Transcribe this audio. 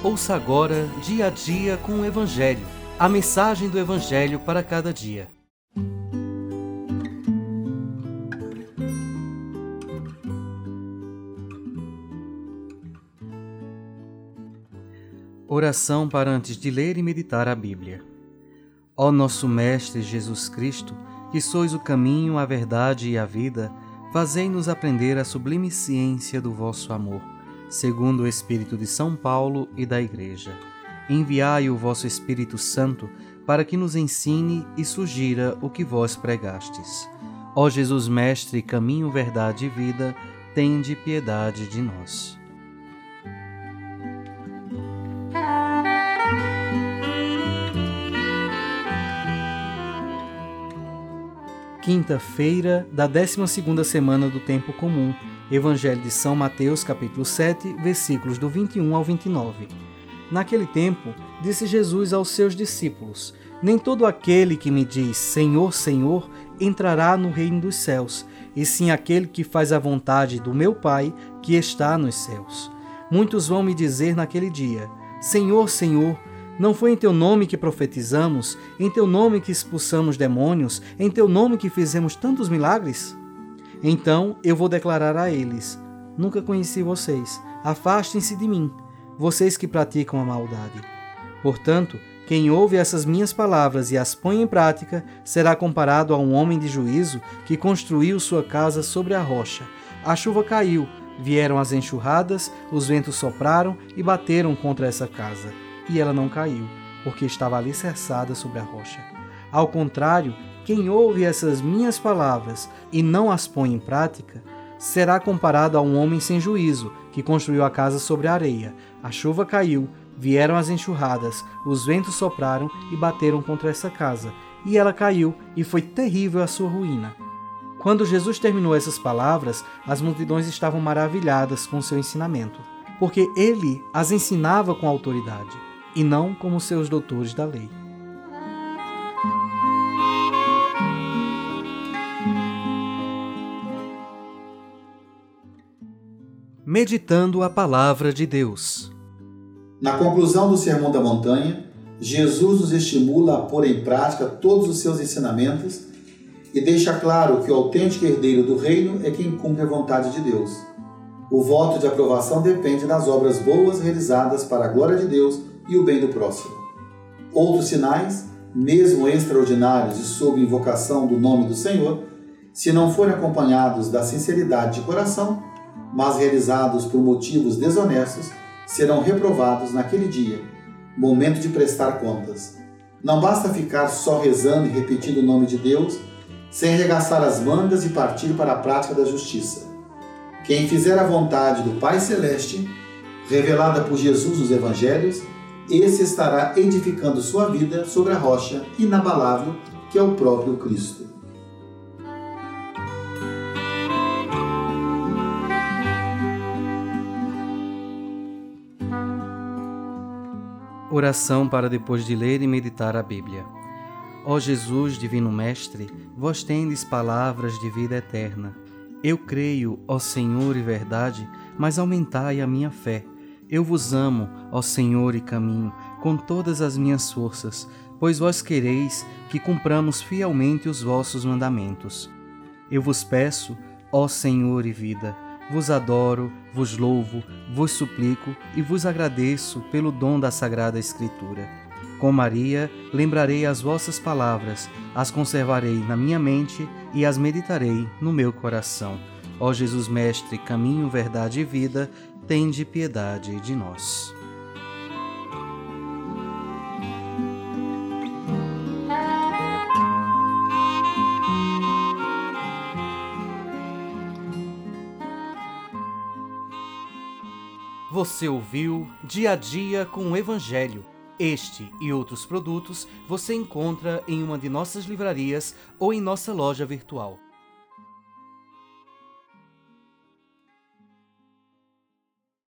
Ouça agora Dia a Dia com o Evangelho, a mensagem do Evangelho para cada dia. Oração para antes de ler e meditar a Bíblia. Ó nosso Mestre Jesus Cristo, que sois o caminho, a verdade e a vida, fazei-nos aprender a sublime ciência do vosso amor, segundo o Espírito de São Paulo e da Igreja. Enviai o vosso Espírito Santo para que nos ensine e sugira o que vós pregastes. Ó Jesus Mestre, caminho, verdade e vida, tende piedade de nós. Quinta-feira da 12ª semana do Tempo Comum. Evangelho de São Mateus, capítulo 7, versículos do 21 ao 29. Naquele tempo, disse Jesus aos seus discípulos: Nem todo aquele que me diz Senhor, Senhor, entrará no reino dos céus, e sim aquele que faz a vontade do meu Pai que está nos céus. Muitos vão me dizer naquele dia: Senhor, Senhor, não foi em teu nome que profetizamos, em teu nome que expulsamos demônios, em teu nome que fizemos tantos milagres? Então eu vou declarar a eles: Nunca conheci vocês, afastem-se de mim, vocês que praticam a maldade. Portanto, quem ouve essas minhas palavras e as põe em prática, será comparado a um homem de juízo que construiu sua casa sobre a rocha. A chuva caiu, vieram as enxurradas, os ventos sopraram e bateram contra essa casa. E ela não caiu, porque estava alicerçada sobre a rocha. Ao contrário, quem ouve essas minhas palavras e não as põe em prática, será comparado a um homem sem juízo, que construiu a casa sobre a areia. A chuva caiu, vieram as enxurradas, os ventos sopraram e bateram contra essa casa. E ela caiu, e foi terrível a sua ruína. Quando Jesus terminou essas palavras, as multidões estavam maravilhadas com seu ensinamento, porque ele as ensinava com autoridade, e não como seus doutores da lei. Meditando a Palavra de Deus. Na conclusão do Sermão da Montanha, Jesus nos estimula a pôr em prática todos os seus ensinamentos e deixa claro que o autêntico herdeiro do reino é quem cumpre a vontade de Deus. O voto de aprovação depende das obras boas realizadas para a glória de Deus e o bem do próximo. Outros sinais, mesmo extraordinários e sob invocação do nome do Senhor, se não forem acompanhados da sinceridade de coração, mas realizados por motivos desonestos, serão reprovados naquele dia, momento de prestar contas. Não basta ficar só rezando e repetindo o nome de Deus, sem arregaçar as mangas e partir para a prática da justiça. Quem fizer a vontade do Pai Celeste, revelada por Jesus nos Evangelhos, esse estará edificando sua vida sobre a rocha inabalável que é o próprio Cristo. Oração para depois de ler e meditar a Bíblia. Ó Jesus, Divino Mestre, vós tendes palavras de vida eterna. Eu creio, ó Senhor e verdade, mas aumentai a minha fé. Eu vos amo, ó Senhor e caminho, com todas as minhas forças, pois vós quereis que cumpramos fielmente os vossos mandamentos. Eu vos peço, ó Senhor e vida, vos adoro, vos louvo, vos suplico e vos agradeço pelo dom da Sagrada Escritura. Com Maria, lembrarei as vossas palavras, as conservarei na minha mente e as meditarei no meu coração. Ó Jesus Mestre, caminho, verdade e vida, tende piedade de nós. Você ouviu Dia a Dia com o Evangelho. Este e outros produtos você encontra em uma de nossas livrarias ou em nossa loja virtual.